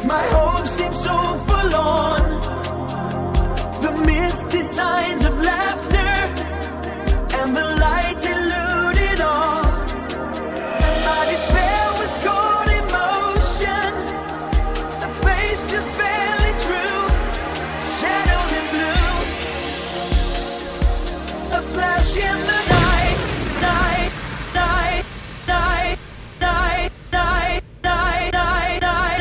My hope seems so forlorn. The misty signs of laughter and the light eluded all. And my despair was caught in motion. A face just barely true. Shadows in blue. A flash in the night, night, night, night, night, night, night, night, night,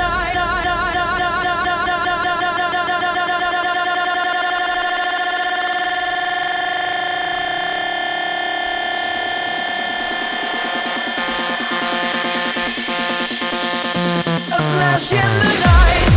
a flash in the night.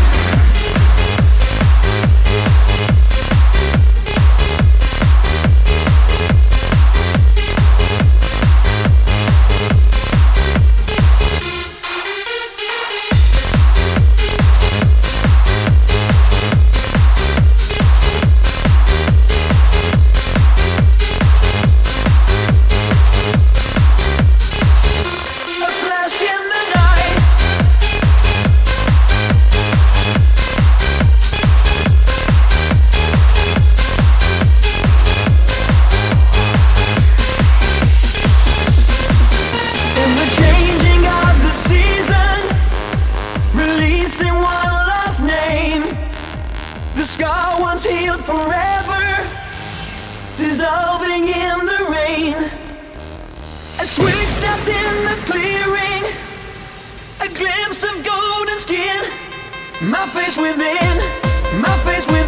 A flash in the night. In the changing of the season, releasing one last name. The scar once healed forever, dissolving in the rain. A twig snapped in the clearing, a glimpse of golden skin. My face within, my face within.